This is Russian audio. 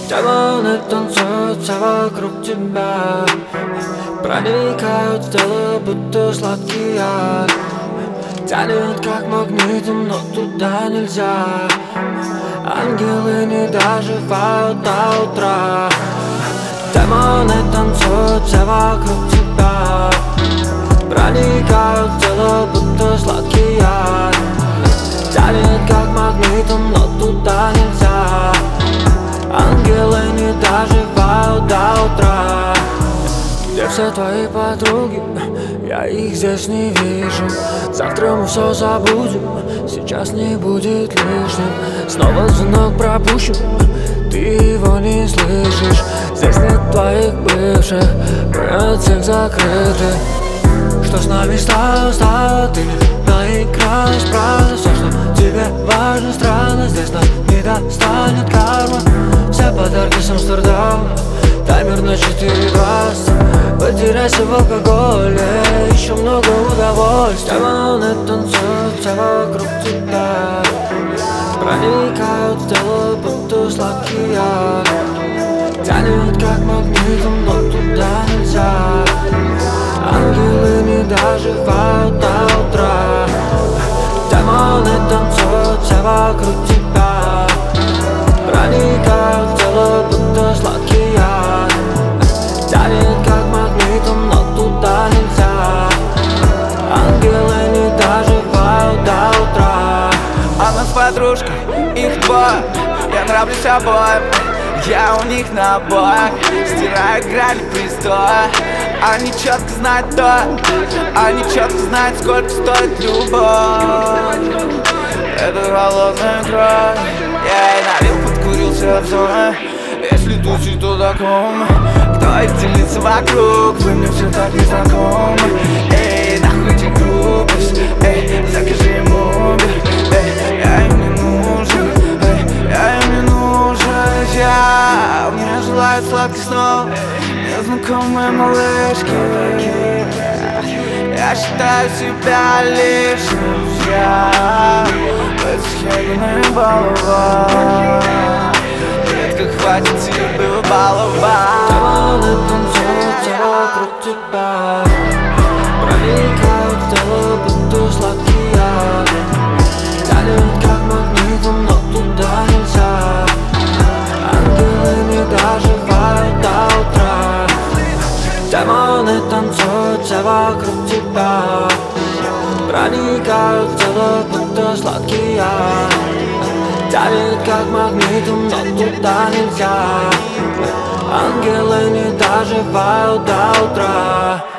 Демоны танцуют все вокруг тебя, проникают в тело, будто сладкий яд. Тянет как магнитом, но туда нельзя. Ангелы не доживают до утра. Демоны танцуют все вокруг тебя, проникают в тело, будто сладкий яд. Тянет как магнитом, но туда нельзя. Ангелы не доживают до утра. Где все твои подруги? Я их здесь не вижу. Завтра мы все забудем, сейчас не будет лишним. Снова звонок пропущен, ты его не слышишь. Здесь нет твоих бывших, мы от всех закрыты. Что с нами стало, ты на экране справа. Все, что тебе важно, странно, здесь нас не достанет карма. Все подарки с Амстердама, таймер на 4:20. Потеряйся в алкоголе, еще много удовольствия. Демоны танцуют все вокруг тебя, проникают в тело, будто сладкий яд. Тянет как магнитом, но туда нельзя. Ангелы не доживают до утра. Демоны танцуют все вокруг тебя, проникают в тело, будто сладкий яд. Тянет как магнитом, но туда нельзя. Ангелы не доживают до утра. Она с подружкой, их двое, я нравлюсь обоим. Я у них на обоях, стираю грани пристоя. Они четко знают то, они четко знают, сколько стоит любовь. Это холодная кровь. Я налил, подкурился в зоне. Если тусить, то таком. Кто их делится вокруг, вы мне все так не знакомы. Эй, нахуй эти глупость, эй, закажи ему убер. Эй, я им не нужен, эй, я им не нужен. Мне желают сладких снов незнакомые малышки. Я считаю себя лишним, я восхищенный балован. Редко хватит сил балован. Демоны танцуют все вокруг тебя, проникают в тело, будто сладкий яд. Тянет как магнитом, но туда нельзя. Ангелы не доживают до утра. Демоны танцуют все вокруг тебя, проникают в тело, будто сладкий яд. Тянет как магнитом, но туда нельзя. Ангелы не доживают до утра.